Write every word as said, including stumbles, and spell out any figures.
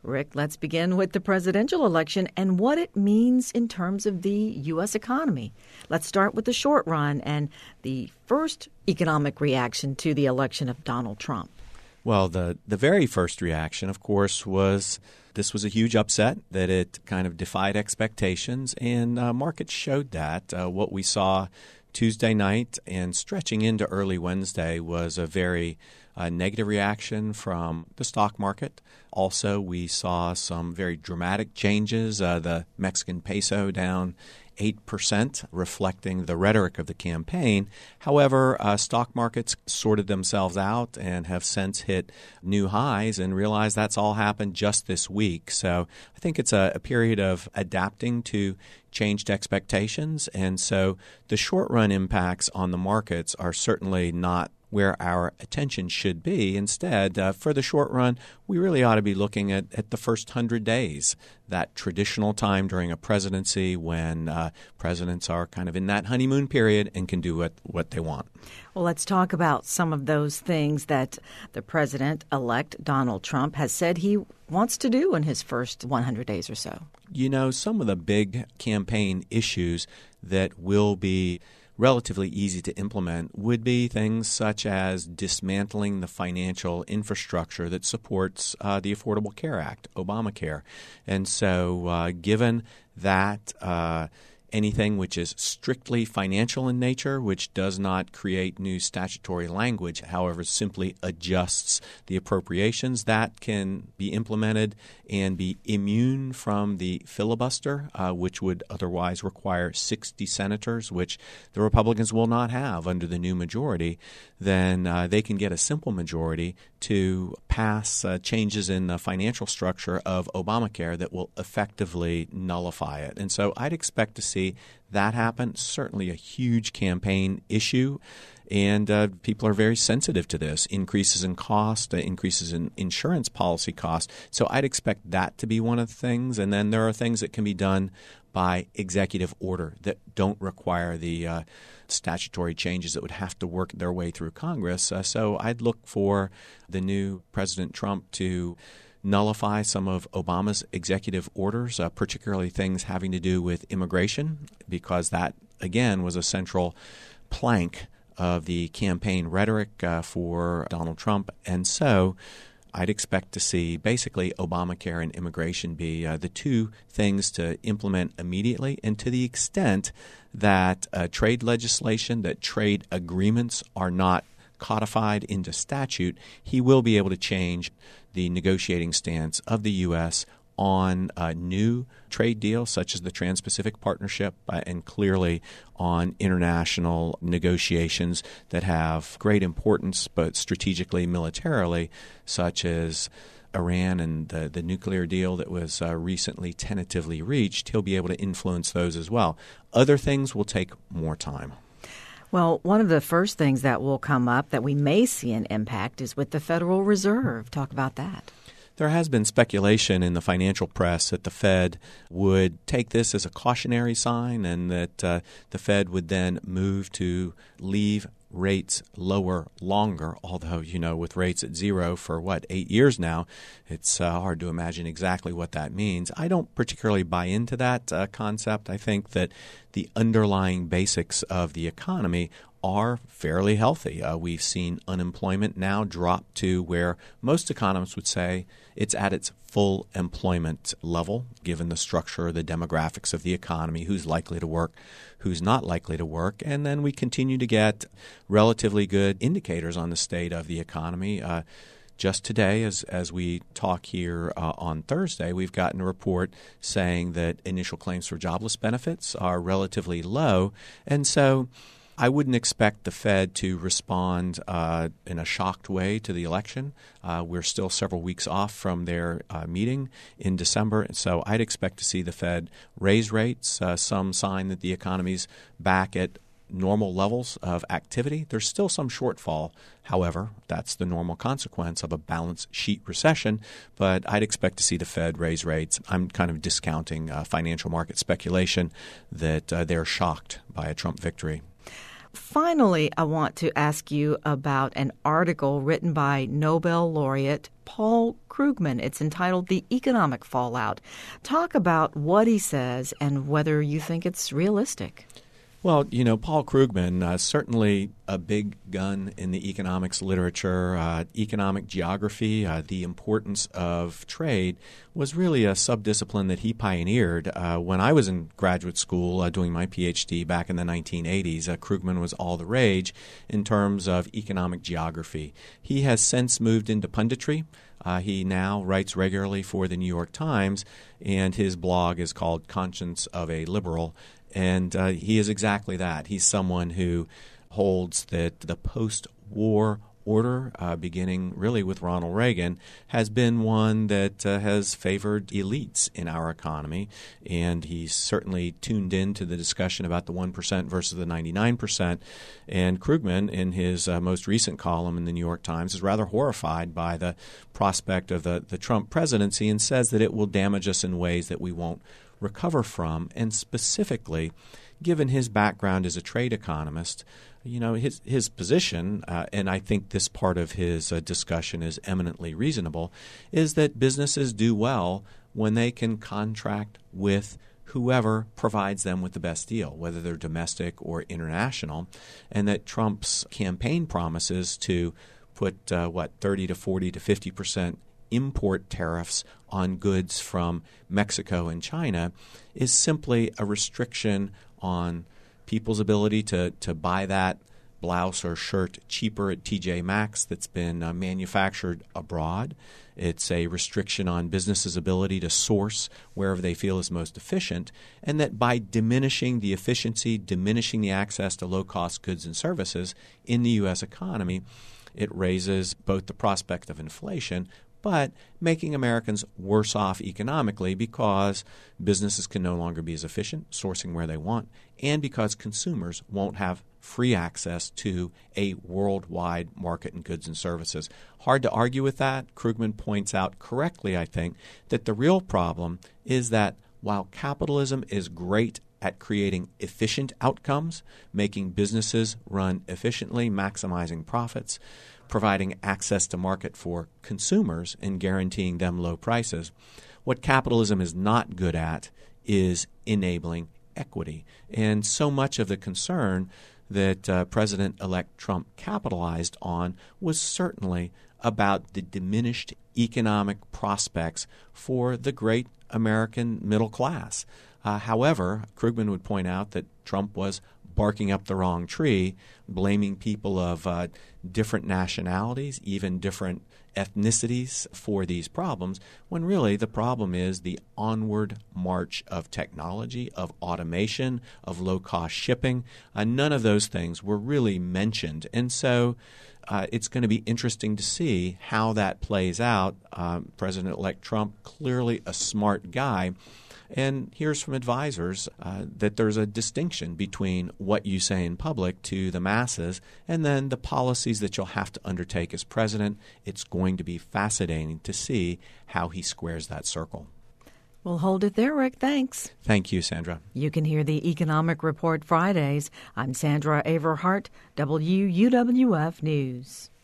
Rick, let's begin with the presidential election and what it means in terms of the U S economy. Let's start with the short run and the first economic reaction to the election of Donald Trump. Well, the, the very first reaction, of course, was this was a huge upset, that it kind of defied expectations, and uh, markets showed that. Uh, what we saw Tuesday night and stretching into early Wednesday was a very uh, negative reaction from the stock market. Also, we saw some very dramatic changes. Uh, the Mexican peso down eight percent, reflecting the rhetoric of the campaign. However, uh, stock markets sorted themselves out and have since hit new highs and realized that's all happened just this week. So I think it's a, a period of adapting to changed expectations. And so the short-run impacts on the markets are certainly not where our attention should be. Instead, uh, for the short run, we really ought to be looking at, at the first hundred days, that traditional time during a presidency when uh, presidents are kind of in that honeymoon period and can do what, what they want. Well, let's talk about some of those things that the president-elect Donald Trump has said he wants to do in his first one hundred days or so. You know, some of the big campaign issues that will be relatively easy to implement would be things such as dismantling the financial infrastructure that supports uh, the Affordable Care Act, Obamacare. And so uh, given that uh, anything which is strictly financial in nature, which does not create new statutory language, however, simply adjusts the appropriations, that can be implemented and be immune from the filibuster, uh, which would otherwise require sixty senators, which the Republicans will not have under the new majority. Then uh, they can get a simple majority to pass uh, changes in the financial structure of Obamacare that will effectively nullify it. And so I'd expect to see that happen. Certainly a huge campaign issue. And uh, people are very sensitive to this, increases in cost, uh, increases in insurance policy cost. So I'd expect that to be one of the things. And then there are things that can be done by executive order that don't require the uh, statutory changes that would have to work their way through Congress. Uh, so I'd look for the new President Trump to nullify some of Obama's executive orders, uh, particularly things having to do with immigration, because that, again, was a central plank of the campaign rhetoric uh, for Donald Trump. And so I'd expect to see basically Obamacare and immigration be uh, the two things to implement immediately. And to the extent that uh, trade legislation, that trade agreements are not codified into statute, he will be able to change the negotiating stance of the U S on uh, new trade deals such as the Trans-Pacific Partnership uh, and clearly on international negotiations that have great importance, but strategically, militarily, such as Iran and the, the nuclear deal that was uh, recently tentatively reached. He'll be able to influence those as well. Other things will take more time. Well, one of the first things that will come up that we may see an impact is with the Federal Reserve. Talk about that. There has been speculation in the financial press that the Fed would take this as a cautionary sign and that uh, the Fed would then move to leave rates lower longer, although, you know, with rates at zero for, what, eight years now, it's uh, hard to imagine exactly what that means. I don't particularly buy into that uh, concept. I think that the underlying basics of the economy are fairly healthy. Uh, we've seen unemployment now drop to where most economists would say it's at its full employment level, given the structure, the demographics of the economy, who's likely to work, who's not likely to work. And then we continue to get relatively good indicators on the state of the economy. Uh, Just today, as as we talk here uh, on Thursday, we've gotten a report saying that initial claims for jobless benefits are relatively low. And so I wouldn't expect the Fed to respond uh, in a shocked way to the election. Uh, we're still several weeks off from their uh, meeting in December, and so I'd expect to see the Fed raise rates, uh, some sign that the economy's back at normal levels of activity. There's still some shortfall. However, that's the normal consequence of a balance sheet recession. But I'd expect to see the Fed raise rates. I'm kind of discounting uh, financial market speculation that uh, they're shocked by a Trump victory. finally, I want to ask you about an article written by Nobel laureate Paul Krugman. It's entitled The Economic Fallout. Talk about what he says and whether you think it's realistic. Well, you know, Paul Krugman, uh, certainly a big gun in the economics literature. Uh, economic geography, uh, the importance of trade, was really a subdiscipline that he pioneered. Uh, when I was in graduate school uh, doing my P H D back in the nineteen eighties, uh, Krugman was all the rage in terms of economic geography. He has since moved into punditry. Uh, he now writes regularly for the New York Times, and his blog is called Conscience of a Liberal. And uh, he is exactly that. He's someone who holds that the post-war order, uh, beginning really with Ronald Reagan, has been one that uh, has favored elites in our economy. And he's certainly tuned in to the discussion about the one percent versus the ninety-nine percent. And Krugman, in his uh, most recent column in the New York Times, is rather horrified by the prospect of the, the Trump presidency and says that it will damage us in ways that we won't recover from. And specifically, given his background as a trade economist, you know, his his position, uh, and I think this part of his uh, discussion is eminently reasonable, is that businesses do well when they can contract with whoever provides them with the best deal, whether they're domestic or international, and that Trump's campaign promises to put, uh, what, thirty to forty to fifty percent import tariffs on goods from Mexico and China is simply a restriction on people's ability to, to buy that blouse or shirt cheaper at T J Maxx that's been uh, manufactured abroad. It's a restriction on businesses' ability to source wherever they feel is most efficient, and that by diminishing the efficiency, diminishing the access to low-cost goods and services in the U S economy, it raises both the prospect of inflation but making Americans worse off economically because businesses can no longer be as efficient, sourcing where they want, and because consumers won't have free access to a worldwide market in goods and services. Hard to argue with that. Krugman points out correctly, I think, that the real problem is that while capitalism is great at creating efficient outcomes, making businesses run efficiently, maximizing profits, providing access to market for consumers and guaranteeing them low prices, what capitalism is not good at is enabling equity. And so much of the concern that uh, President-elect Trump capitalized on was certainly about the diminished economic prospects for the great American middle class. Uh, however, Krugman would point out that Trump was barking up the wrong tree, blaming people of uh, different nationalities, even different ethnicities for these problems, when really the problem is the onward march of technology, of automation, of low-cost shipping. Uh, none of those things were really mentioned. And so uh, it's going to be interesting to see how that plays out. Um, President-elect Trump, clearly a smart guy, and hears from advisors uh, that there's a distinction between what you say in public to the masses and then the policies that you'll have to undertake as president. It's going to be fascinating to see how he squares that circle. We'll hold it there, Rick. Thanks. Thank you, Sandra. You can hear the Economic Report Fridays. I'm Sandra Averhart, W U W F News.